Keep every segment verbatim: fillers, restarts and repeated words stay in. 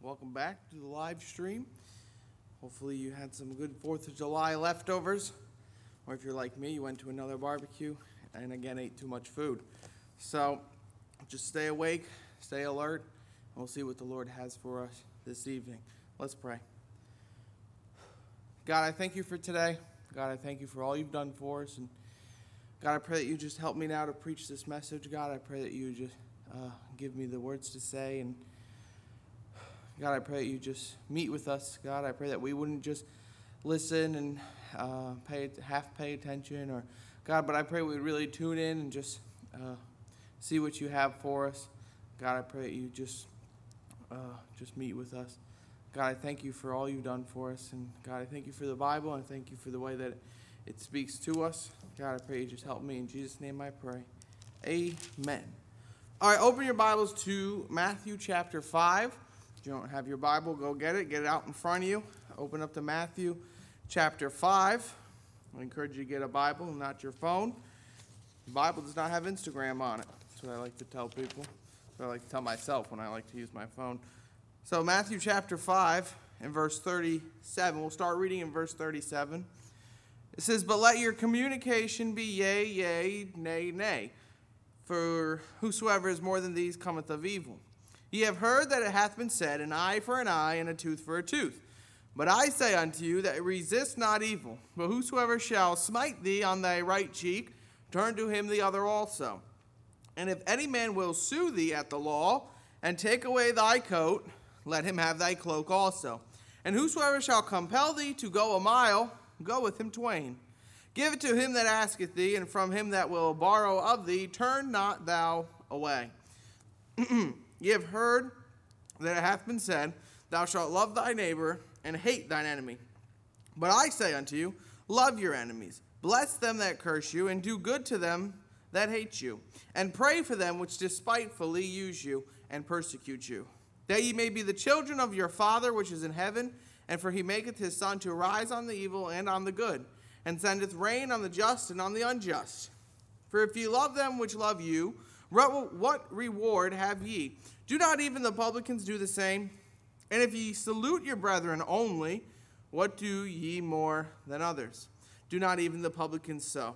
welcome back to the live stream. Hopefully you had some good fourth of July leftovers, or if you're like me, you went to another barbecue and again ate too much food. So just stay awake, stay alert, and we'll see what the Lord has for us this evening. Let's pray. God, I thank you for today. God, I thank you for all you've done for us. And God, I pray that you just help me now to preach this message. God, I pray that you just uh, give me the words to say. And God, I pray that you just meet with us. God, I pray that we wouldn't just listen and uh, pay half pay attention, or God, but I pray we would really tune in and just uh, see what you have for us. God, I pray that you just uh, just meet with us. God, I thank you for all you've done for us, and God, I thank you for the Bible, and I thank you for the way that it speaks to us. God, I pray you just help me. In Jesus' name I pray. Amen. All right, open your Bibles to Matthew chapter five. If you don't have your Bible, go get it. Get it out in front of you. Open up to Matthew chapter five. I encourage you to get a Bible, not your phone. The Bible does not have Instagram on it. That's what I like to tell people. That's what I like to tell myself when I like to use my phone. So Matthew chapter five and verse thirty-seven. We'll start reading in verse thirty-seven. It says, "But let your communication be yea, yea, nay, nay. For whosoever is more than these cometh of evil. Ye have heard that it hath been said, an eye for an eye, and a tooth for a tooth. But I say unto you that resist not evil. But whosoever shall smite thee on thy right cheek, turn to him the other also. And if any man will sue thee at the law, and take away thy coat, let him have thy cloak also. And whosoever shall compel thee to go a mile, go with him twain. Give it to him that asketh thee, and from him that will borrow of thee, turn not thou away. Ye have heard that it hath been said, Thou shalt love thy neighbor, and hate thine enemy. But I say unto you, love your enemies, bless them that curse you, and do good to them that hate you, and pray for them which despitefully use you and persecute you, that ye may be the children of your Father which is in heaven. And for he maketh his sun to rise on the evil and on the good, and sendeth rain on the just and on the unjust. For if ye love them which love you, what reward have ye? Do not even the publicans do the same? And if ye salute your brethren only, what do ye more than others? Do not even the publicans so?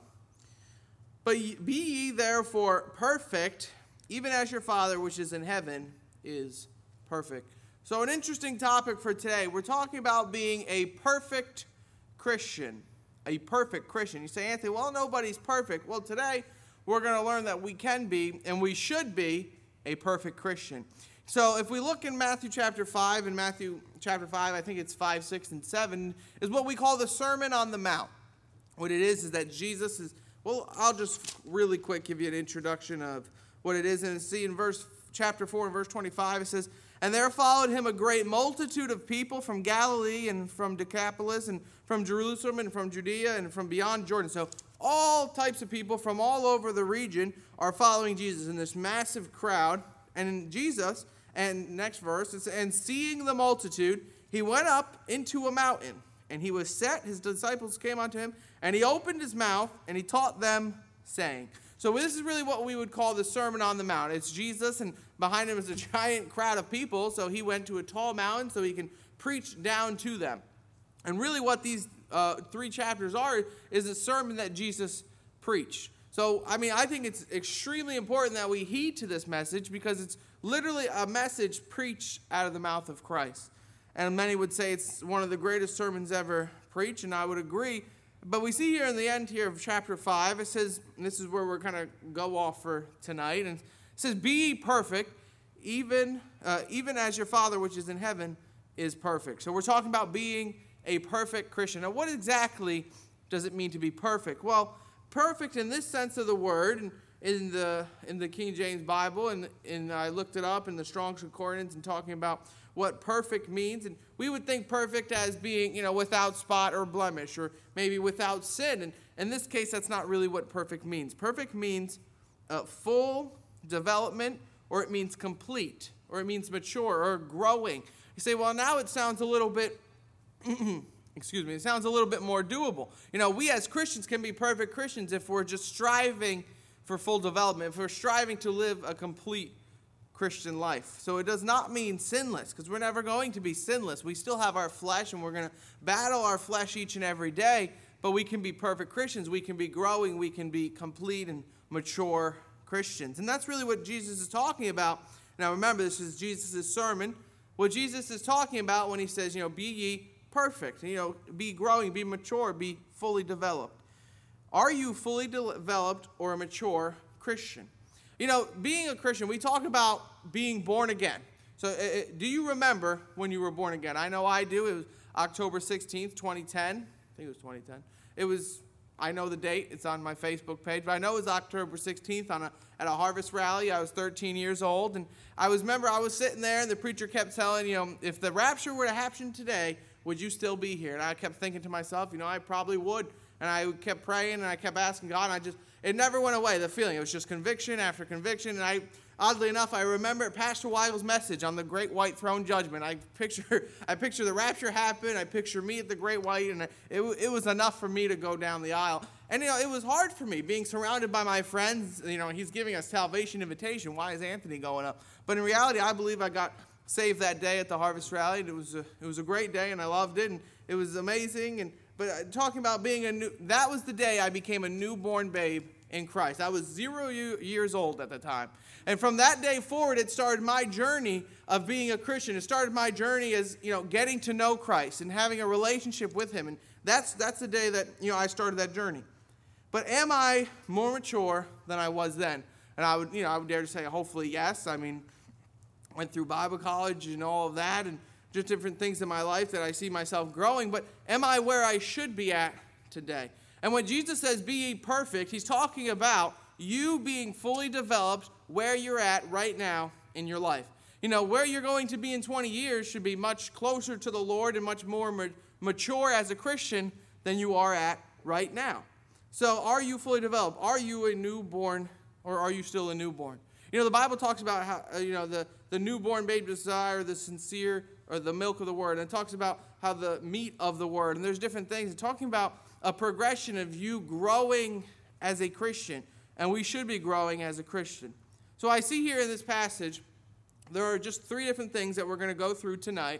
But be ye therefore perfect, even as your Father which is in heaven is perfect." So an interesting topic for today. We're talking about being a perfect Christian. A perfect Christian. You say, Anthony, well, nobody's perfect. Well, today we're going to learn that we can be, and we should be, a perfect Christian. So if we look in Matthew chapter five, in Matthew chapter five, I think it's five, six, and seven, is what we call the Sermon on the Mount. What it is is that Jesus is, well, I'll just really quick give you an introduction of what it is. And see in verse chapter four and verse twenty-five, it says, "And there followed him a great multitude of people from Galilee and from Decapolis and from Jerusalem and from Judea and from beyond Jordan." So all types of people from all over the region are following Jesus in this massive crowd. And Jesus, and next verse, it's, "And seeing the multitude, he went up into a mountain, and he was set, his disciples came unto him, and he opened his mouth, and he taught them, saying." So this is really what we would call the Sermon on the Mount. It's Jesus, and behind him is a giant crowd of people, so he went to a tall mountain so he can preach down to them. And really what these uh, three chapters are is a sermon that Jesus preached. So, I mean, I think it's extremely important that we heed to this message because it's literally a message preached out of the mouth of Christ. And many would say it's one of the greatest sermons ever preached, and I would agree. But we see here in the end here of chapter five, it says, and this is where we're going to go off for tonight, and it says, "Be ye perfect, even uh, even as your Father which is in heaven is perfect." So we're talking about being a perfect Christian. Now, what exactly does it mean to be perfect? Well, perfect in this sense of the word, and in the in the King James Bible, and, and I looked it up in the Strong's Concordance and talking about what perfect means. And we would think perfect as being, you know, without spot or blemish, or maybe without sin. And in this case, that's not really what perfect means. Perfect means uh, full development, or it means complete, or it means mature or growing. You say, well, now it sounds a little bit, excuse me, it sounds a little bit more doable. You know, we as Christians can be perfect Christians if we're just striving for full development, if we're striving to live a complete Christian life. So it does not mean sinless, because we're never going to be sinless. We still have our flesh, and we're going to battle our flesh each and every day, but we can be perfect Christians. We can be growing. We can be complete and mature Christians. And that's really what Jesus is talking about. Now remember, this is Jesus' sermon. What Jesus is talking about when he says, you know, be ye perfect, you know, be growing, be mature, be fully developed. Are you fully developed or a mature Christian? You know, being a Christian, we talk about being born again. So uh, do you remember when you were born again? I know I do. It was October sixteenth, twenty ten. I think it was twenty ten. It was, I know the date. It's on my Facebook page. But I know it was October sixteenth on a, at a harvest rally. I was thirteen years old. And I was remember I was sitting there and the preacher kept telling, you know, if the rapture were to happen today, would you still be here? And I kept thinking to myself, you know, I probably would. And I kept praying and I kept asking God. And I just, it never went away, the feeling. It was just conviction after conviction. And I, oddly enough, I remember Pastor Weigel's message on the great white throne judgment. I picture, I picture the rapture happen. I picture me at the great white. And it, it was enough for me to go down the aisle. And, you know, it was hard for me being surrounded by my friends. You know, he's giving us salvation invitation. Why is Anthony going up? But in reality, I believe I got saved that day at the harvest rally. And it was a, it was a great day and I loved it. And it was amazing. And But talking about being a new, that was the day I became a newborn babe in Christ. I was zero years old at the time. And from that day forward, it started my journey of being a Christian. It started my journey as, you know, getting to know Christ and having a relationship with him. And that's that's the day that, you know, I started that journey. But am I more mature than I was then? And I would, you know, I would dare to say hopefully yes. I mean, went through Bible college and all of that, and just different things in my life that I see myself growing, but am I where I should be at today? And when Jesus says, be ye perfect, he's talking about you being fully developed where you're at right now in your life. You know, where you're going to be in twenty years should be much closer to the Lord and much more ma- mature as a Christian than you are at right now. So are you fully developed? Are you a newborn, or are you still a newborn? You know, the Bible talks about how, uh, you know, the, the newborn babe desire the sincere or the milk of the word. And it talks about how the meat of the word. And there's different things. It's talking about a progression of you growing as a Christian. And we should be growing as a Christian. So I see here in this passage, there are just three different things that we're going to go through tonight.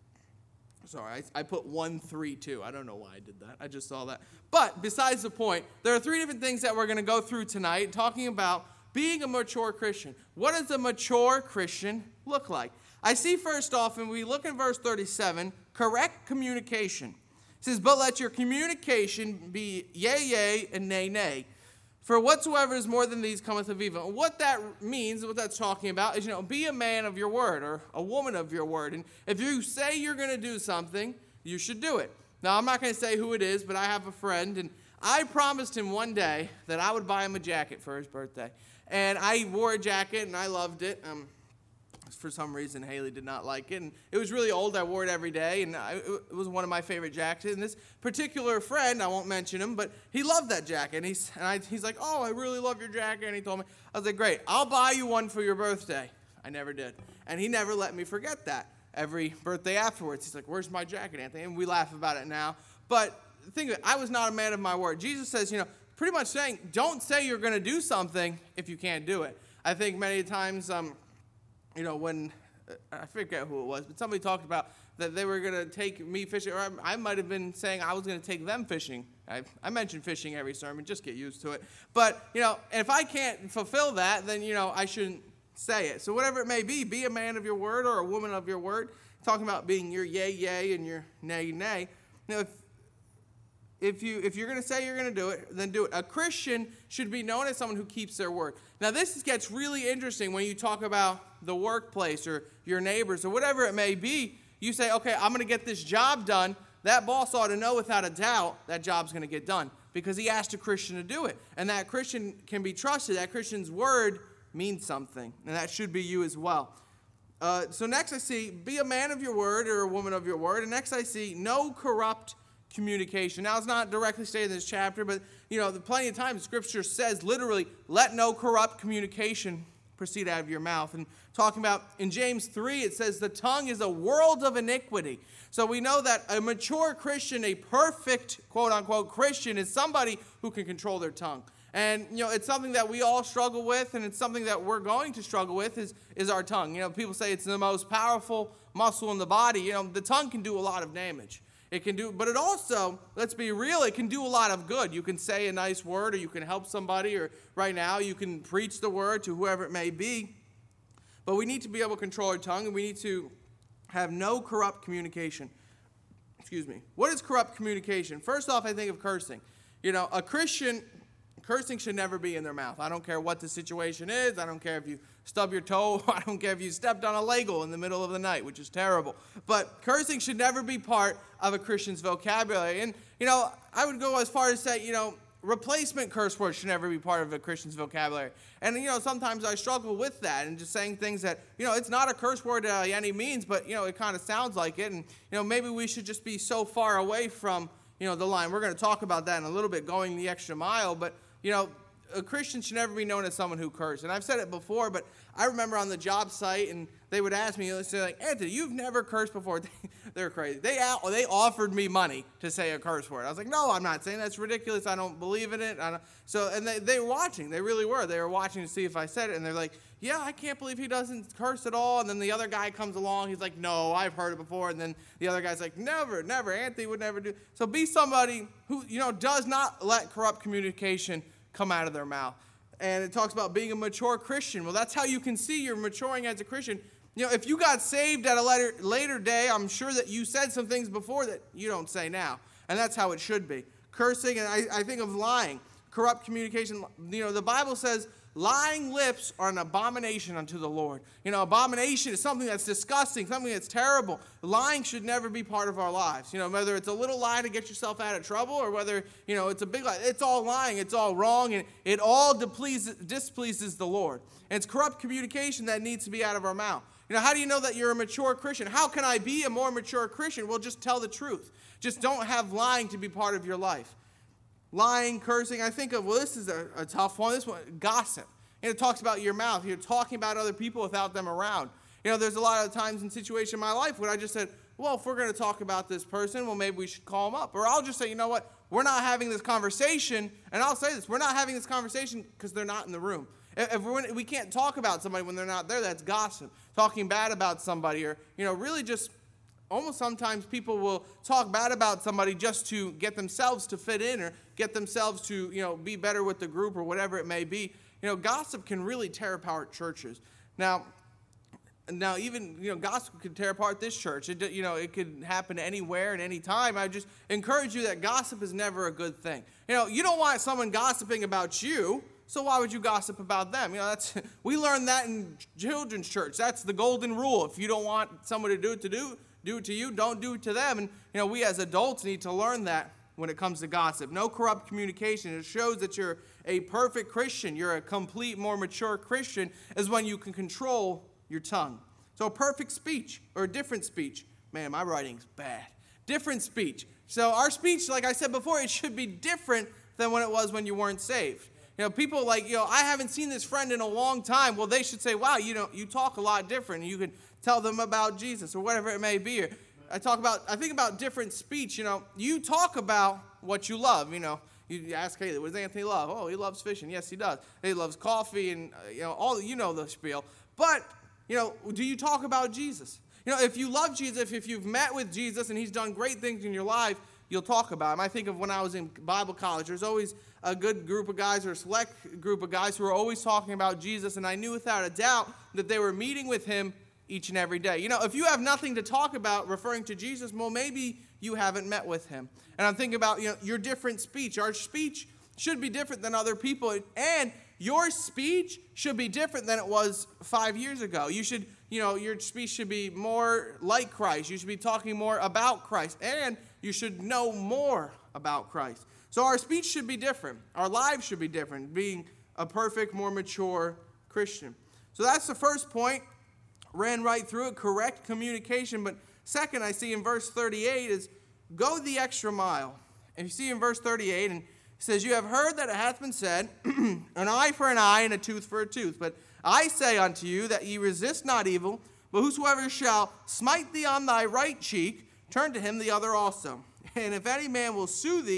Sorry, I, I put one, three, two. I don't know why I did that. I just saw that. But besides the point, there are three different things that we're going to go through tonight, talking about being a mature Christian. What does a mature Christian look like? I see first off, and we look in verse thirty-seven, correct communication. It says, but let your communication be yea, yea, and nay, nay. For whatsoever is more than these cometh of evil. And what that means, what that's talking about, is, you know, be a man of your word or a woman of your word. And if you say you're going to do something, you should do it. Now, I'm not going to say who it is, but I have a friend, and I promised him one day that I would buy him a jacket for his birthday. And I wore a jacket, and I loved it. Um, for some reason, Haley did not like it. And it was really old. I wore it every day, and I, it was one of my favorite jackets. And this particular friend, I won't mention him, but he loved that jacket. And, he's, and I, he's like, oh, I really love your jacket. And he told me, I was like, great, I'll buy you one for your birthday. I never did. And he never let me forget that. Every birthday afterwards, he's like, where's my jacket, Anthony? And we laugh about it now. But think of it, I was not a man of my word. Jesus says, you know, pretty much saying, don't say you're going to do something if you can't do it. I think many times, um, you know, when, uh, I forget who it was, but somebody talked about that they were going to take me fishing, or I, I might have been saying I was going to take them fishing. I, I mention fishing every sermon, just get used to it. But, you know, if I can't fulfill that, then, you know, I shouldn't say it. So whatever it may be, be a man of your word or a woman of your word. Talking about being your yay, yay, and your nay, nay. You know, if, If, you, if you're going to say you're going to do it, then do it. A Christian should be known as someone who keeps their word. Now, this gets really interesting when you talk about the workplace or your neighbors or whatever it may be. You say, okay, I'm going to get this job done. That boss ought to know without a doubt that job's going to get done because he asked a Christian to do it. And that Christian can be trusted. That Christian's word means something, and that should be you as well. Uh, so next I see, be a man of your word or a woman of your word. And next I see, no corrupt communication. Now, it's not directly stated in this chapter, but, you know, plenty of times Scripture says literally, let no corrupt communication proceed out of your mouth. And talking about in James three, it says the tongue is a world of iniquity. So we know that a mature Christian, a perfect, quote-unquote, Christian is somebody who can control their tongue. And, you know, it's something that we all struggle with, and it's something that we're going to struggle with is, is our tongue. You know, people say it's the most powerful muscle in the body. You know, the tongue can do a lot of damage. It can do, but it also, let's be real, it can do a lot of good. You can say a nice word, or you can help somebody, or right now you can preach the word to whoever it may be. But we need to be able to control our tongue, and we need to have no corrupt communication. Excuse me. What is corrupt communication? First off, I think of cursing. You know, a Christian... Cursing should never be in their mouth. I don't care what the situation is. I don't care if you stub your toe. I don't care if you stepped on a Lego in the middle of the night, which is terrible. But cursing should never be part of a Christian's vocabulary. And, you know, I would go as far as say, you know, replacement curse words should never be part of a Christian's vocabulary. And, you know, sometimes I struggle with that and just saying things that, you know, it's not a curse word by any means, but, you know, it kind of sounds like it. And, you know, maybe we should just be so far away from, you know, the line. We're going to talk about that in a little bit, going the extra mile. But, you know, a Christian should never be known as someone who cursed. And I've said it before, but I remember on the job site, and they would ask me, they'd say, like, Anthony, you've never cursed before. They're crazy. They they offered me money to say a curse word. I was like, no, I'm not saying that's ridiculous. I don't believe in it. I don't. So, and they, they were watching. They really were. They were watching to see if I said it. And they're like, yeah, I can't believe he doesn't curse at all. And then the other guy comes along. He's like, no, I've heard it before. And then the other guy's like, never, never. Anthony would never do. So be somebody who, you know, does not let corrupt communication come out of their mouth. And it talks about being a mature Christian. Well, that's how you can see you're maturing as a Christian. You know, if you got saved at a later, later day, I'm sure that you said some things before that you don't say now. And that's how it should be. Cursing, and I, I think of lying, corrupt communication. You know, the Bible says lying lips are an abomination unto the Lord. You know, abomination is something that's disgusting, something that's terrible. Lying should never be part of our lives. You know, whether it's a little lie to get yourself out of trouble or whether, you know, it's a big lie. It's all lying. It's all wrong. And it all displeases, displeases the Lord. And it's corrupt communication that needs to be out of our mouth. You know, how do you know that you're a mature Christian? How can I be a more mature Christian? Well, just tell the truth. Just don't have lying to be part of your life. Lying, cursing, I think of, well, this is a, a tough one. This one, gossip. And it talks about your mouth. You're talking about other people without them around. You know, there's a lot of times in situations in my life when I just said, well, if we're going to talk about this person, well, maybe we should call them up. Or I'll just say, you know what, we're not having this conversation. And I'll say this, we're not having this conversation because they're not in the room. If we're, we can't talk about somebody when they're not there, that's gossip. Talking bad about somebody or, you know, really just almost sometimes people will talk bad about somebody just to get themselves to fit in or get themselves to, you know, be better with the group or whatever it may be. You know, gossip can really tear apart churches. Now, now even, you know, gossip could tear apart this church. It, you know, it could happen anywhere at any time. I just encourage you that gossip is never a good thing. You know, you don't want someone gossiping about you, so why would you gossip about them? You know, that's we learned that in children's church. That's the golden rule. If you don't want someone to do it to do, do it to you, don't do it to them. And, you know, we as adults need to learn that when it comes to gossip. No corrupt communication. It shows that you're a perfect Christian. You're a complete, more mature Christian is when you can control your tongue. So a perfect speech or a different speech. Man, my writing's bad. Different speech. So our speech, like I said before, it should be different than when it was when you weren't saved. You know, people like, you know, I haven't seen this friend in a long time. Well, they should say, wow, you know, you talk a lot different. You can tell them about Jesus or whatever it may be. Or I talk about, I think about different speech. You know, you talk about what you love. You know, you ask Haley, what does Anthony love? Oh, he loves fishing. Yes, he does. He loves coffee and, uh, you know, all, you know the spiel. But, you know, do you talk about Jesus? You know, if you love Jesus, if, if you've met with Jesus and he's done great things in your life, you'll talk about him. I think of when I was in Bible college, there's always a good group of guys or a select group of guys who are always talking about Jesus, and I knew without a doubt that they were meeting with him each and every day. You know, if you have nothing to talk about referring to Jesus, well, maybe you haven't met with him. And I'm thinking about, you know, your different speech. Our speech should be different than other people, and your speech should be different than it was five years ago. You should, you know, your speech should be more like Christ. You should be talking more about Christ, and you should know more about Christ. So our speech should be different. Our lives should be different, being a perfect, more mature Christian. So that's the first point. Ran right through it, correct communication. But second, I see in verse thirty-eight is go the extra mile. And you see in verse thirty-eight, and it says, you have heard that it hath been said, an eye for an eye and a tooth for a tooth. But I say unto you that ye resist not evil, but whosoever shall smite thee on thy right cheek, turn to him the other also. And if any man will sue thee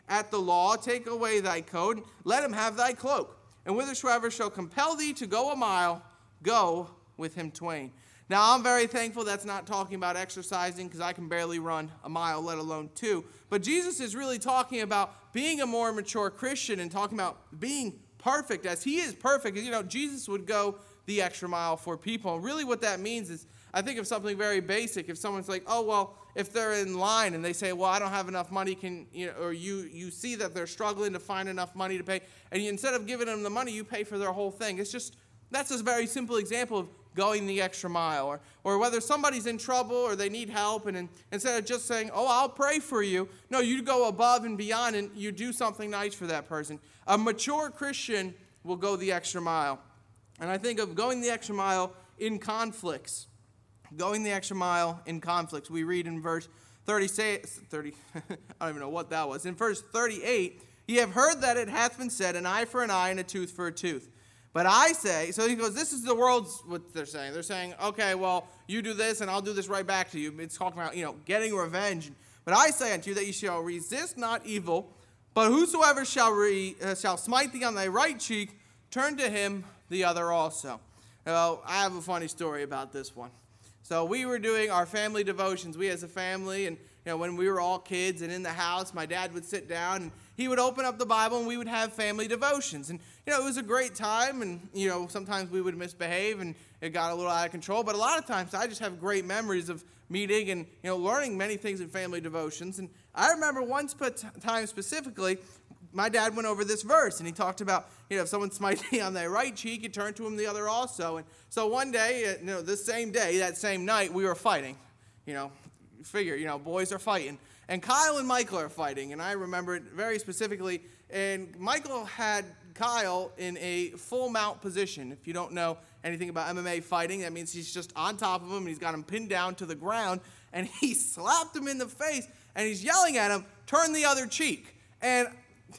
at the law, take away thy coat, let him have thy cloak. And whithersoever shall compel thee to go a mile, go with him twain. Now, I'm very thankful that's not talking about exercising, because I can barely run a mile, let alone two. But Jesus is really talking about being a more mature Christian and talking about being perfect. As he is perfect, you know, Jesus would go the extra mile for people. And really what that means is, I think of something very basic. If someone's like, oh, well, if they're in line and they say, well, I don't have enough money, can you know, or you you see that they're struggling to find enough money to pay, and you, instead of giving them the money, you pay for their whole thing. It's just, that's a very simple example of going the extra mile. Or, or whether somebody's in trouble or they need help, and, and instead of just saying, oh, I'll pray for you, no, you go above and beyond and you do something nice for that person. A mature Christian will go the extra mile. And I think of going the extra mile in conflicts. Going the extra mile in conflicts. We read in verse thirty, thirty I don't even know what that was. In verse thirty-eight, ye have heard that it hath been said, an eye for an eye and a tooth for a tooth. But I say, so he goes, this is the world's, what they're saying. They're saying, okay, well, you do this and I'll do this right back to you. It's talking about, you know, getting revenge. But I say unto you that you shall resist not evil, but whosoever shall, re, uh, shall smite thee on thy right cheek, turn to him the other also. Now, I have a funny story about this one. So we were doing our family devotions, we as a family, and you know, when we were all kids and in the house, my dad would sit down and he would open up the Bible and we would have family devotions. And you know, it was a great time, and you know, sometimes we would misbehave and it got a little out of control, but a lot of times I just have great memories of meeting and you know, learning many things in family devotions. And I remember one time specifically, my dad went over this verse, and he talked about, you know, if someone smites me on their right cheek, you turn to him the other also. And so one day, you know, this same day, that same night, we were fighting. You know, figure, you know, boys are fighting. And Kyle and Michael are fighting, and I remember it very specifically. And Michael had Kyle in a full mount position. If you don't know anything about M M A fighting, that means he's just on top of him, and he's got him pinned down to the ground, and he slapped him in the face, and he's yelling at him, turn the other cheek. And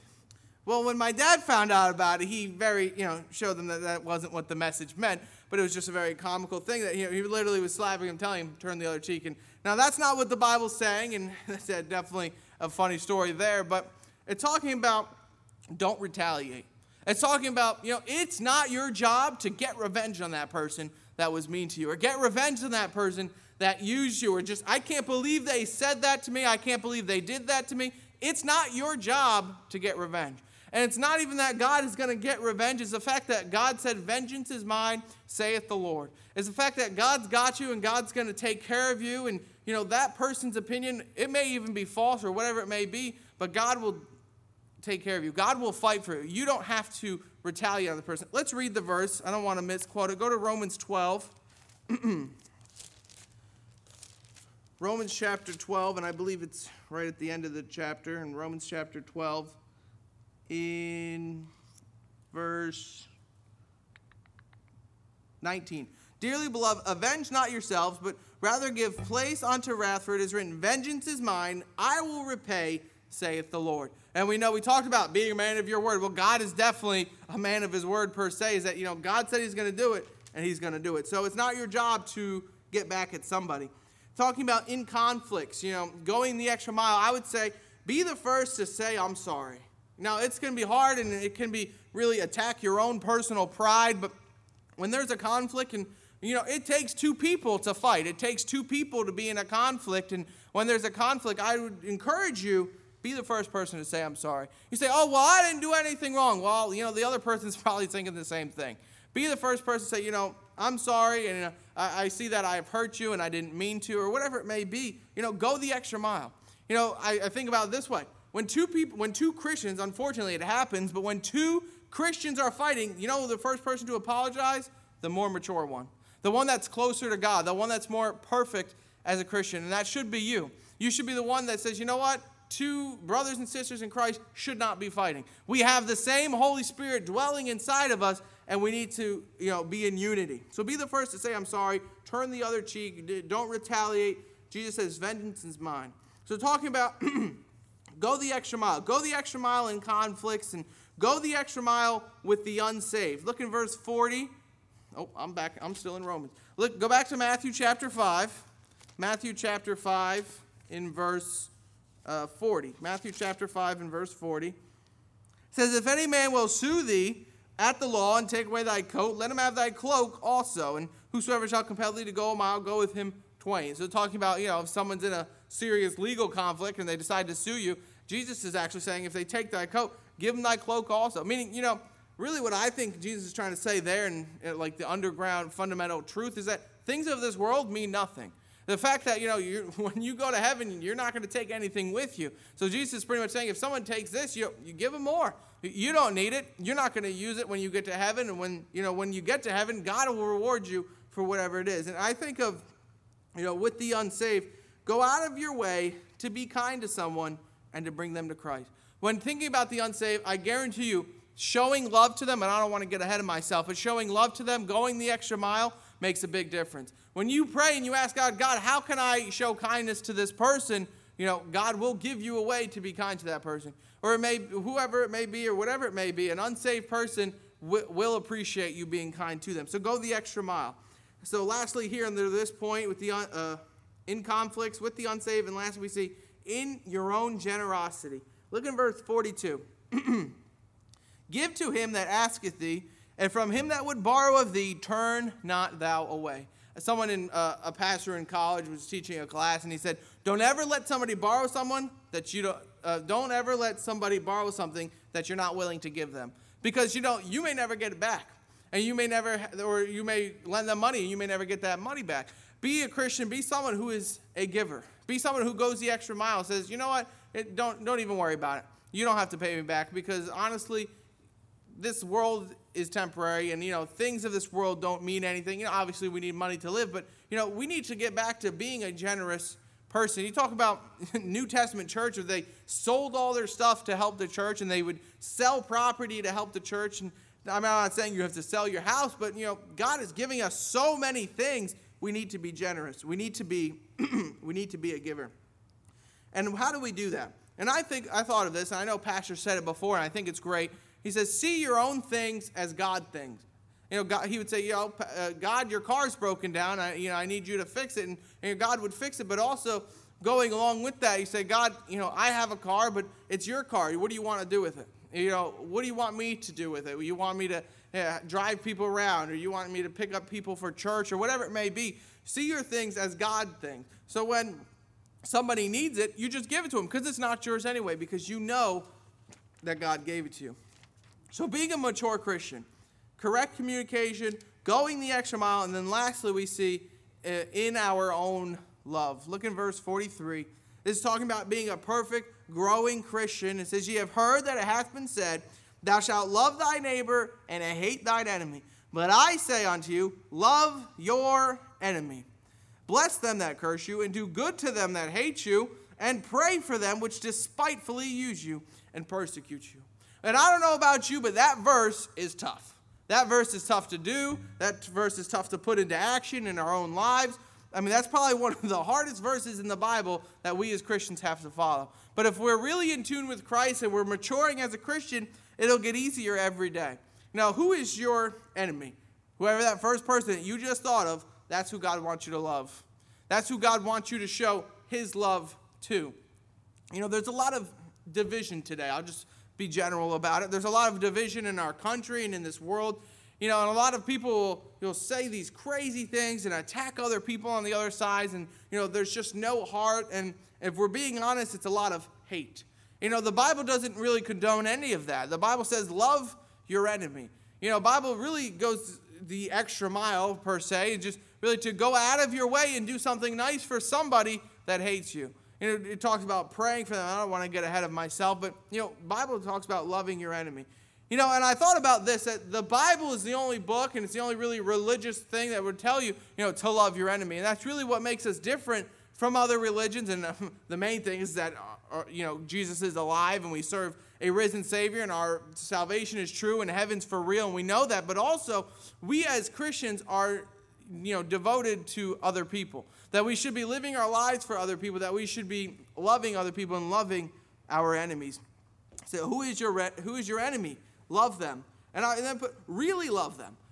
well, when my dad found out about it, he very, you know, showed them that that wasn't what the message meant, but it was just a very comical thing that, you know, he literally was slapping him, telling him to turn the other cheek. And now that's not what the Bible's saying, and that's definitely a funny story there, but it's talking about don't retaliate. It's talking about, you know, it's not your job to get revenge on that person that was mean to you, or get revenge on that person that used you, or just, I can't believe they said that to me, I can't believe they did that to me. It's not your job to get revenge. And it's not even that God is going to get revenge. It's the fact that God said, vengeance is mine, saith the Lord. It's the fact that God's got you and God's going to take care of you. And, you know, that person's opinion, it may even be false or whatever it may be, but God will take care of you. God will fight for you. You don't have to retaliate on the person. Let's read the verse. I don't want to misquote it. Go to Romans twelve. Romans chapter twelve, and I believe it's right at the end of the chapter, in Romans chapter twelve. In verse nineteen. Dearly beloved, avenge not yourselves, but rather give place unto wrath, for it is written, vengeance is mine, I will repay, saith the Lord. And we know, we talked about being a man of your word. Well, God is definitely a man of his word per se, is that, you know, God said he's going to do it, and he's going to do it. So it's not your job to get back at somebody. Talking about in conflicts, you know, going the extra mile, I would say, be the first to say, I'm sorry. Now, it's going to be hard, and it can be really attack your own personal pride, but when there's a conflict, and, you know, it takes two people to fight. It takes two people to be in a conflict, and when there's a conflict, I would encourage you, be the first person to say, I'm sorry. You say, oh, well, I didn't do anything wrong. Well, you know, the other person's probably thinking the same thing. Be the first person to say, you know, I'm sorry, and you know, I, I see that I have hurt you, and I didn't mean to, or whatever it may be. You know, go the extra mile. You know, I, I think about it this way. When two people, when two Christians, unfortunately it happens, but when two Christians are fighting, you know the first person to apologize? The more mature one. The one that's closer to God. The one that's more perfect as a Christian. And that should be you. You should be the one that says, you know what? Two brothers and sisters in Christ should not be fighting. We have the same Holy Spirit dwelling inside of us, and we need to, you know, be in unity. So be the first to say, I'm sorry. Turn the other cheek. Don't retaliate. Jesus says, vengeance is mine. So talking about... Go the extra mile. Go the extra mile in conflicts, and go the extra mile with the unsaved. Look in verse forty. Oh, I'm back. I'm still in Romans. Look, go back to Matthew chapter five. Matthew chapter five in verse uh, forty. Matthew chapter five and verse forty. It says, if any man will sue thee at the law and take away thy coat, let him have thy cloak also. And whosoever shall compel thee to go a mile, go with him twain. So talking about, you know, if someone's in a serious legal conflict and they decide to sue you, Jesus is actually saying if they take thy coat, give them thy cloak also. Meaning, you know, really what I think Jesus is trying to say there, and uh, like the underground fundamental truth, is that things of this world mean nothing. The fact that, you know, you're, when you go to heaven, you're not going to take anything with you. So Jesus is pretty much saying if someone takes this, you, you give them more. You don't need it. You're not going to use it when you get to heaven. And when, you know, when you get to heaven, God will reward you for whatever it is. And I think of, you know, with the unsaved, go out of your way to be kind to someone and to bring them to Christ. When thinking about the unsaved, I guarantee you, showing love to them, and I don't want to get ahead of myself, but showing love to them, going the extra mile, makes a big difference. When you pray and you ask God, God, how can I show kindness to this person? You know, God will give you a way to be kind to that person. Or it may, whoever it may be or whatever it may be, an unsaved person w- will appreciate you being kind to them. So go the extra mile. So lastly here under this point, with the uh, in conflicts with the unsaved, and lastly we see, in your own generosity. Look in verse forty-two. Give to him that asketh thee, and from him that would borrow of thee, turn not thou away. Someone in uh, a pastor in college was teaching a class, and he said, "Don't ever let somebody borrow someone that you don't. Uh, don't ever let somebody borrow something that you're not willing to give them, because you know you may never get it back, and you may never, or you may lend them money, and you may never get that money back. Be a Christian. Be someone who is a giver. Be someone who goes the extra mile. Says, you know what? It, don't don't even worry about it. You don't have to pay me back, because honestly, this world is temporary, and, you know, things of this world don't mean anything. You know, obviously we need money to live, but, you know, we need to get back to being a generous person. You talk about New Testament church, where they sold all their stuff to help the church, and they would sell property to help the church. And I'm not saying you have to sell your house, but, you know, God is giving us so many things. We need to be generous. We need to be, we need to be a giver. And how do we do that? And I think, I thought of this, and I know Pastor said it before, and I think it's great. He says, see your own things as God things. You know, God, he would say, you know, uh, God, your car's broken down. I, you know, I need you to fix it. And, and God would fix it. But also, going along with that, you say, God, you know, I have a car, but it's your car. What do you want to do with it? You know, what do you want me to do with it? You want me to uh, drive people around, or you want me to pick up people for church, or whatever it may be? See your things as God things. So when somebody needs it, you just give it to them, because it's not yours anyway, because you know that God gave it to you. So being a mature Christian, correct communication, going the extra mile, and then lastly we see uh, in our own love. Look in verse forty-three. This is talking about being a perfect, growing Christian. It says, ye have heard that it hath been said, thou shalt love thy neighbor and hate thine enemy. But I say unto you, love your enemy. Bless them that curse you, and do good to them that hate you, and pray for them which despitefully use you and persecute you. And I don't know about you, but that verse is tough. That verse is tough to do. That verse is tough to put into action in our own lives. I mean, that's probably one of the hardest verses in the Bible that we as Christians have to follow. But if we're really in tune with Christ and we're maturing as a Christian, it'll get easier every day. Now, who is your enemy? Whoever that first person that you just thought of, that's who God wants you to love. That's who God wants you to show his love to. You know, there's a lot of division today. I'll just be general about it. There's a lot of division in our country and in this world. You know, and a lot of people will you'll say these crazy things and attack other people on the other side, and, you know, there's just no heart. And if we're being honest, it's a lot of hate. You know, the Bible doesn't really condone any of that. The Bible says, love your enemy. You know, Bible really goes the extra mile, per se, just really to go out of your way and do something nice for somebody that hates you. You know, it talks about praying for them. I don't want to get ahead of myself, but, you know, Bible talks about loving your enemy. You know, and I thought about this, that the Bible is the only book, and it's the only really religious thing that would tell you, you know, to love your enemy. And that's really what makes us different from other religions. And uh, the main thing is that, uh, you know, Jesus is alive, and we serve a risen Savior, and our salvation is true, and heaven's for real, and we know that. But also, we as Christians are, you know, devoted to other people. That we should be living our lives for other people, that we should be loving other people and loving our enemies. So who is your re- who is your enemy? Love them. And, I, and then put, really love them.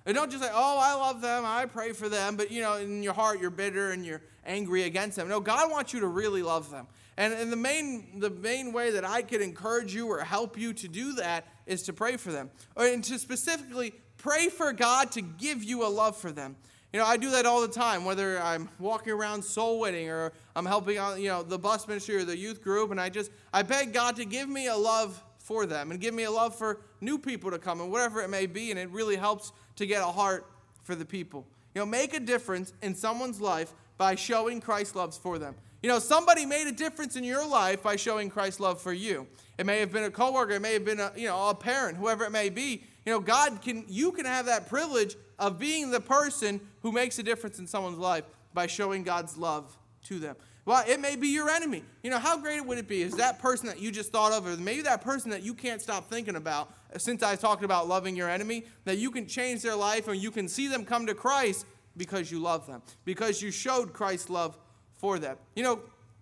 And don't just say, oh, I love them, I pray for them, but, you know, in your heart you're bitter and you're angry against them. No, God wants you to really love them. And, and the main the main way that I could encourage you or help you to do that is to pray for them. Or, and to specifically pray for God to give you a love for them. You know, I do that all the time, whether I'm walking around soul winning or I'm helping out, you know, the bus ministry or the youth group, and I just, I beg God to give me a love for them and give me a love for new people to come and whatever it may be, and it really helps to get a heart for the people. You know, make a difference in someone's life by showing Christ's love for them. You know, somebody made a difference in your life by showing Christ's love for you. It may have been a coworker, it may have been a, you know, a parent, whoever it may be. You know, God can, you can have that privilege of being the person who makes a difference in someone's life by showing God's love to them. Well, it may be your enemy. You know, how great would it be is that person that you just thought of, or maybe that person that you can't stop thinking about, since I talked about loving your enemy, that you can change their life and you can see them come to Christ because you love them, because you showed Christ's love for them. You know,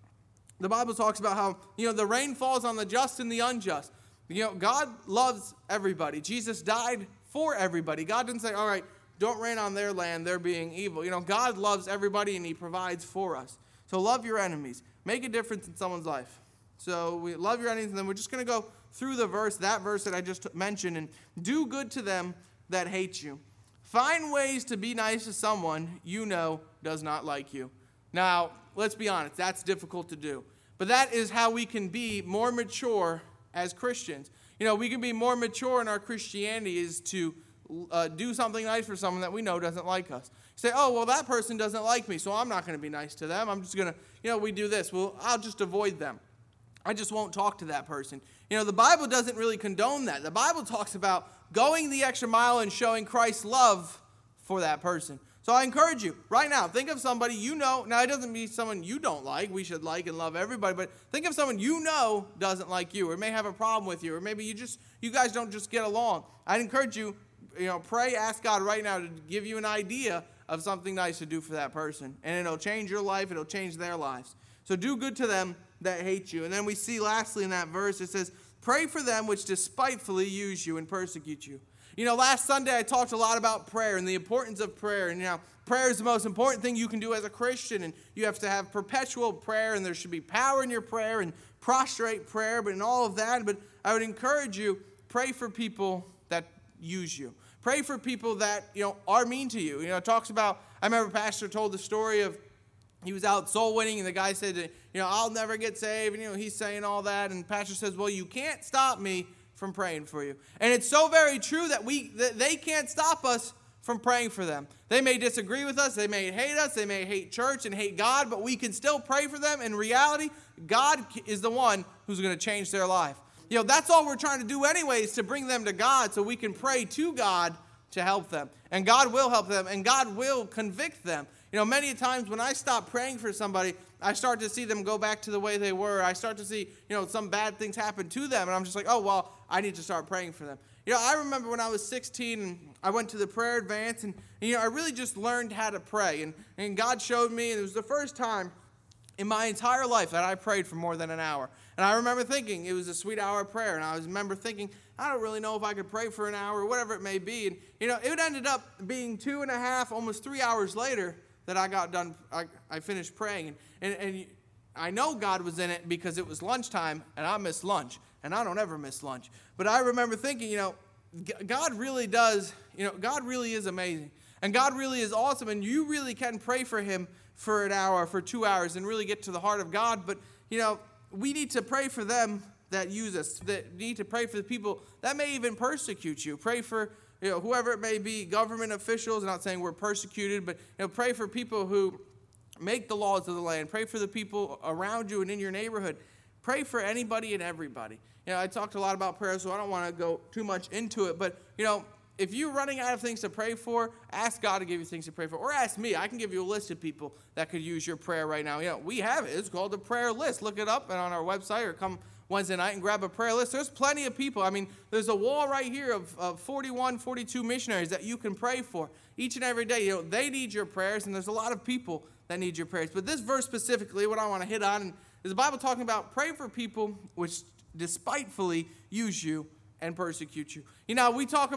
the Bible talks about how, you know, the rain falls on the just and the unjust. You know, God loves everybody. Jesus died for everybody. God didn't say, all right, don't rain on their land, they're being evil. You know, God loves everybody and he provides for us. So love your enemies. Make a difference in someone's life. So we love your enemies, and then we're just going to go through the verse, that verse that I just mentioned, and do good to them that hate you. Find ways to be nice to someone you know does not like you. Now, let's be honest, that's difficult to do. But that is how we can be more mature as Christians. You know, we can be more mature in our Christianity is to uh, do something nice for someone that we know doesn't like us. You say, oh, well, that person doesn't like me, so I'm not going to be nice to them. I'm just going to, you know, we do this. Well, I'll just avoid them. I just won't talk to that person. You know, the Bible doesn't really condone that. The Bible talks about going the extra mile and showing Christ's love for that person. So I encourage you, right now, think of somebody you know. Now, it doesn't mean someone you don't like. We should like and love everybody. But think of someone you know doesn't like you or may have a problem with you, or maybe you just, you guys don't just get along. I'd encourage you, you know, pray, ask God right now to give you an idea of something nice to do for that person. And it'll change your life. It'll change their lives. So do good to them that hate you. And then we see lastly in that verse, it says, pray for them which despitefully use you and persecute you. You know, last Sunday I talked a lot about prayer and the importance of prayer. And, you know, prayer is the most important thing you can do as a Christian. And you have to have perpetual prayer, and there should be power in your prayer and prostrate prayer, but in all of that. But I would encourage you, pray for people that use you. Pray for people that, you know, are mean to you. You know, it talks about, I remember Pastor told the story of, he was out soul winning, and the guy said, you know, I'll never get saved. And, you know, he's saying all that. And Pastor says, well, you can't stop me from praying for you. And it's so very true that we that they can't stop us from praying for them. They may disagree with us. They may hate us. They may hate church and hate God, but we can still pray for them. In reality, God is the one who's going to change their life. You know, that's all we're trying to do anyways, to bring them to God so we can pray to God to help them. And God will help them, and God will convict them. You know, many times when I stop praying for somebody, I start to see them go back to the way they were. I start to see, you know, some bad things happen to them, and I'm just like, oh, well, I need to start praying for them. You know, I remember when I was sixteen, and I went to the prayer advance, and, and you know, I really just learned how to pray. And, and God showed me, and it was the first time in my entire life that I prayed for more than an hour. And I remember thinking, it was a sweet hour of prayer, and I remember thinking, I don't really know if I could pray for an hour or whatever it may be. And, you know, it ended up being two and a half, almost three hours later that I got done, I, I finished praying. And, and, and I know God was in it because it was lunchtime, and I missed lunch. And I don't ever miss lunch. But I remember thinking, you know, God really does, you know, God really is amazing. And God really is awesome, and you really can pray for him for an hour, for two hours, and really get to the heart of God. But, you know, we need to pray for them that use us, that need to pray for the people that may even persecute you. Pray for, you know, whoever it may be, government officials. I'm not saying we're persecuted, but, you know, pray for people who make the laws of the land. Pray for the people around you and in your neighborhood. Pray for anybody and everybody. You know, I talked a lot about prayer, so I don't want to go too much into it. But, you know, if you're running out of things to pray for, ask God to give you things to pray for. Or ask me. I can give you a list of people that could use your prayer right now. You know, we have it. It's called the prayer list. Look it up and on our website, or come Wednesday night and grab a prayer list. There's plenty of people. I mean, there's a wall right here of, of forty-one, forty-two missionaries that you can pray for each and every day. You know, they need your prayers, and there's a lot of people that need your prayers. But this verse specifically, what I want to hit on, is the Bible talking about pray for people which despitefully use you and persecute you. You know, we talk about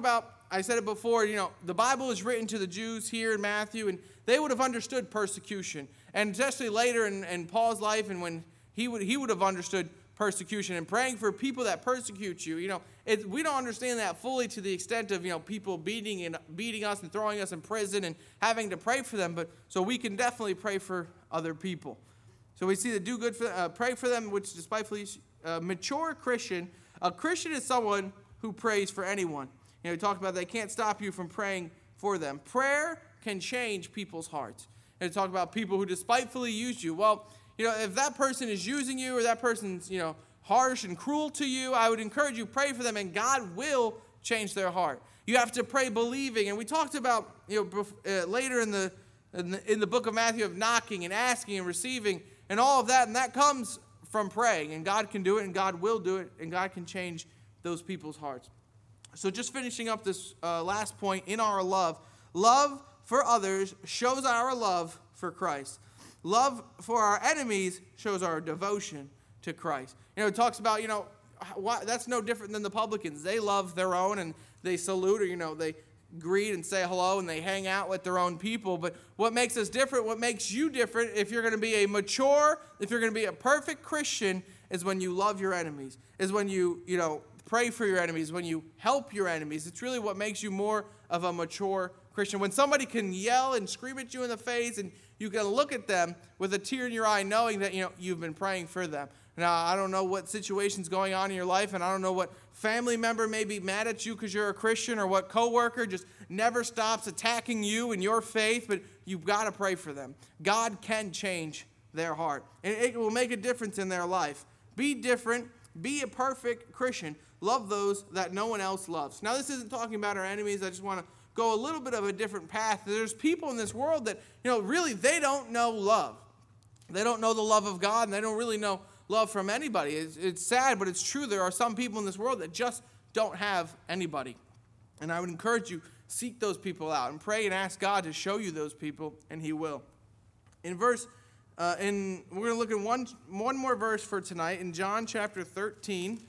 I said it before, you know, the Bible is written to the Jews here in Matthew, and they would have understood persecution. And especially later in, in Paul's life, and when he would he would have understood persecution and praying for people that persecute you. You know, it, we don't understand that fully to the extent of, you know, people beating and beating us and throwing us in prison and having to pray for them. But so we can definitely pray for other people. So we see that do good for uh, pray for them, which despitefully uh, mature Christian. A Christian is someone who prays for anyone. You know, we talk about they can't stop you from praying for them. Prayer can change people's hearts. And we talk about people who despitefully use you. Well, you know, if that person is using you or that person's, you know, harsh and cruel to you, I would encourage you, pray for them, and God will change their heart. You have to pray believing. And we talked about, you know, uh, later in the, in the in the book of Matthew of knocking and asking and receiving and all of that, and that comes from praying. And God can do it, and God will do it, and God can change those people's hearts. So just finishing up this uh, last point in our love, love for others shows our love for Christ. Love for our enemies shows our devotion to Christ. You know, it talks about, you know, why, that's no different than the publicans. They love their own, and they salute, or, you know, they greet and say hello, and they hang out with their own people. But what makes us different, what makes you different, if you're going to be a mature, if you're going to be a perfect Christian, is when you love your enemies, is when you, you know, pray for your enemies, when you help your enemies. It's really what makes you more of a mature Christian. When somebody can yell and scream at you in the face, and you can look at them with a tear in your eye knowing that, you know, you've been praying for them. Now, I don't know what situation's going on in your life, and I don't know what family member may be mad at you because you're a Christian, or what coworker just never stops attacking you and your faith, but you've got to pray for them. God can change their heart, and it will make a difference in their life. Be different. Be a perfect Christian. Love those that no one else loves. Now, this isn't talking about our enemies. I just want to go a little bit of a different path. There's people in this world that, you know, really, they don't know love. They don't know the love of God, and they don't really know love from anybody. It's, it's sad, but it's true. There are some people in this world that just don't have anybody. And I would encourage you, seek those people out and pray and ask God to show you those people, and He will. In verse, uh, in we're going to look at one, one more verse for tonight in John chapter thirteen.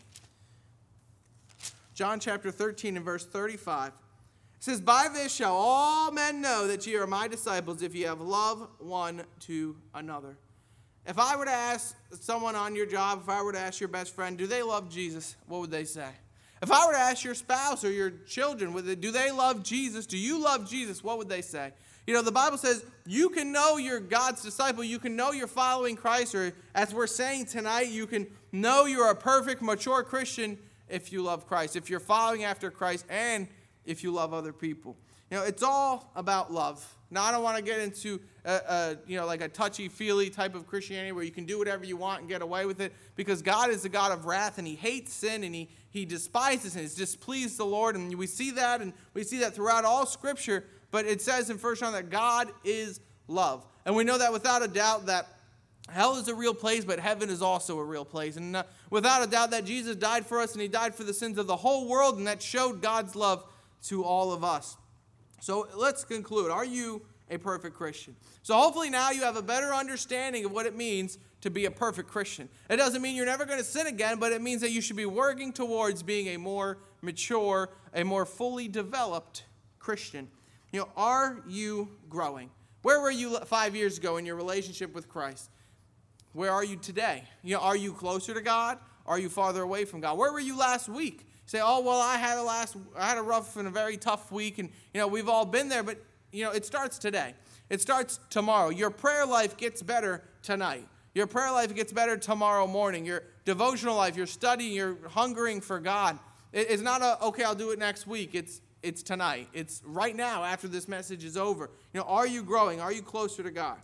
John chapter thirteen and verse thirty-five. It says, "By this shall all men know that ye are my disciples, if ye have love one to another." If I were to ask someone on your job, if I were to ask your best friend, do they love Jesus, what would they say? If I were to ask your spouse or your children, do they love Jesus? Do you love Jesus? What would they say? You know, the Bible says you can know you're God's disciple. You can know you're following Christ, or as we're saying tonight, you can know you're a perfect, mature Christian if you love Christ, if you're following after Christ, and if you love other people. You know, it's all about love. Now, I don't want to get into, a, a, you know, like a touchy-feely type of Christianity where you can do whatever you want and get away with it, because God is a God of wrath, and He hates sin, and He, he despises sin. It's displeased the Lord, and we see that, and we see that throughout all Scripture, but it says in First John that God is love. And we know that without a doubt that hell is a real place, but heaven is also a real place. And uh, without a doubt that Jesus died for us, and He died for the sins of the whole world, and that showed God's love to all of us. So let's conclude. Are you a perfect Christian? So hopefully now you have a better understanding of what it means to be a perfect Christian. It doesn't mean you're never going to sin again, but it means that you should be working towards being a more mature, a more fully developed Christian. You know, are you growing? Where were you five years ago in your relationship with Christ? Where are you today? You know, are you closer to God? Are you farther away from God? Where were you last week? Say, oh, well, I had a last, I had a rough and a very tough week, and, you know, we've all been there, but, you know, it starts today. It starts tomorrow. Your prayer life gets better tonight. Your prayer life gets better tomorrow morning. Your devotional life, your studying, your hungering for God. It, it's not a, okay, I'll do it next week. It's, it's tonight. It's right now after this message is over. You know, are you growing? Are you closer to God?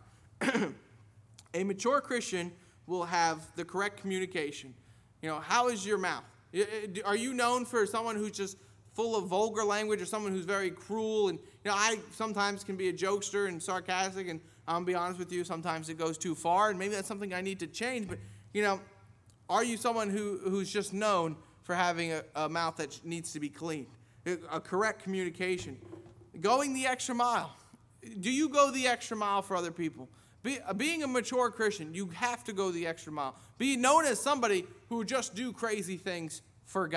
A mature Christian will have the correct communication. You know, how is your mouth? Are you known for someone who's just full of vulgar language, or someone who's very cruel? And, you know, I sometimes can be a jokester and sarcastic, and I'll be honest with you, sometimes it goes too far, and maybe that's something I need to change. But, you know, are you someone who, who's just known for having a, a mouth that needs to be cleaned? A correct communication. Going the extra mile. Do you go the extra mile for other people? Be, being a mature Christian, you have to go the extra mile. Be known as somebody who just do crazy things for God.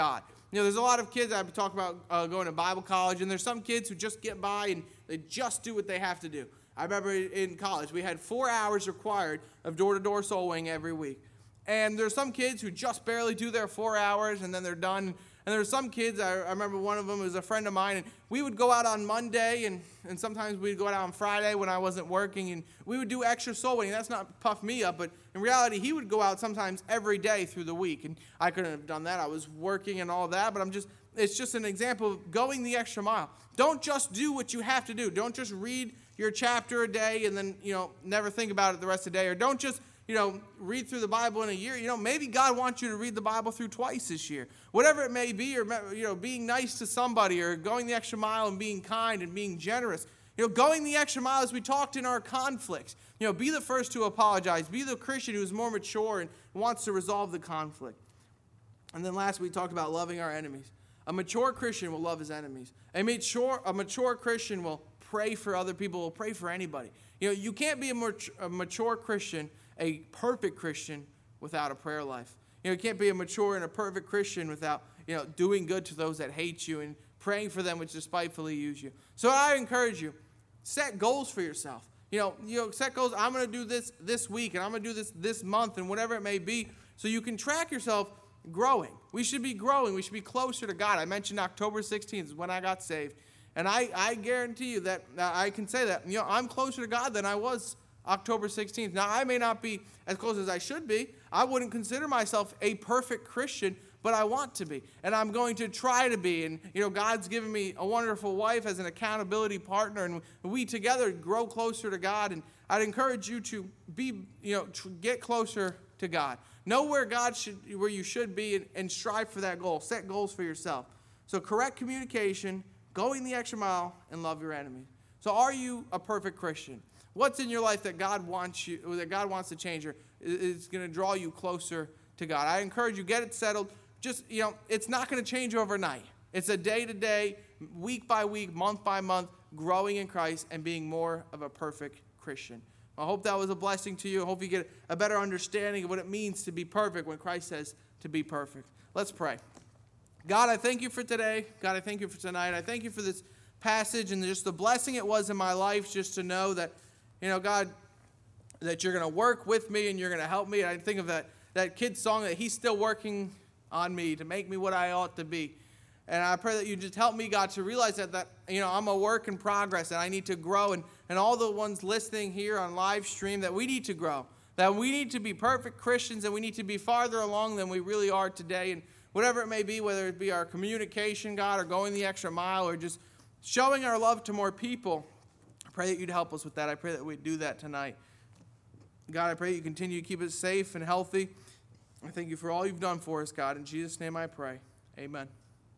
You know, there's a lot of kids, I've talked about uh, going to Bible college, and there's some kids who just get by and they just do what they have to do. I remember in college, we had four hours required of door-to-door soul winning every week. And there's some kids who just barely do their four hours and then they're done. And there's some kids, I, I remember one of them was a friend of mine, and we would go out on Monday, and, and sometimes we'd go out on Friday when I wasn't working, and we would do extra soul winning. That's not puff me up, but in reality, he would go out sometimes every day through the week, and I couldn't have done that. I was working and all that, but I'm just, it's just an example of going the extra mile. Don't just do what you have to do. Don't just read your chapter a day and then, you know, never think about it the rest of the day, or don't just you know, read through the Bible in a year. You know, maybe God wants you to read the Bible through twice this year. Whatever it may be, or, you know, being nice to somebody, or going the extra mile and being kind and being generous. You know, going the extra mile, as we talked in our conflicts. You know, be the first to apologize. Be the Christian who's more mature and wants to resolve the conflict. And then last, we talked about loving our enemies. A mature Christian will love his enemies. A mature, a mature Christian will pray for other people, will pray for anybody. You know, you can't be a mature, a mature Christian, a perfect Christian, without a prayer life. You know, you can't be a mature and a perfect Christian without, you know, doing good to those that hate you and praying for them which despitefully use you. So I encourage you, set goals for yourself. You know, you know, set goals. I'm going to do this this week, and I'm going to do this this month, and whatever it may be, so you can track yourself growing. We should be growing. We should be closer to God. I mentioned October sixteenth is when I got saved, and I, I guarantee you that uh, I can say that. You know, I'm closer to God than I was October sixteenth. Now, I may not be as close as I should be. I wouldn't consider myself a perfect Christian, but I want to be, and I'm going to try to be. And, you know, God's given me a wonderful wife as an accountability partner, and we together grow closer to God. And I'd encourage you to be, you know, to get closer to God. Know where God should, where you should be, and, and strive for that goal. Set goals for yourself. So correct communication, going the extra mile, and love your enemies. So are you a perfect Christian? What's in your life that God wants you, or that God wants to change, or is going to draw you closer to God? I encourage you, get it settled. Just, you know, it's not going to change overnight. It's a day-to-day, week-by-week, month-by-month, growing in Christ and being more of a perfect Christian. I hope that was a blessing to you. I hope you get a better understanding of what it means to be perfect when Christ says to be perfect. Let's pray. God, I thank you for today. God, I thank you for tonight. I thank you for this passage and just the blessing it was in my life just to know that, you know, God, that you're going to work with me and you're going to help me. I think of that, that kid's song that he's still working on me to make me what I ought to be. And I pray that you just help me, God, to realize that, that you know, I'm a work in progress and I need to grow. And, and all the ones listening here on live stream, that we need to grow. That we need to be perfect Christians and we need to be farther along than we really are today. And whatever it may be, whether it be our communication, God, or going the extra mile, or just showing our love to more people, I pray that you'd help us with that. I pray that we'd do that tonight. God, I pray you continue to keep us safe and healthy. I thank you for all you've done for us, God. In Jesus' name I pray. Amen.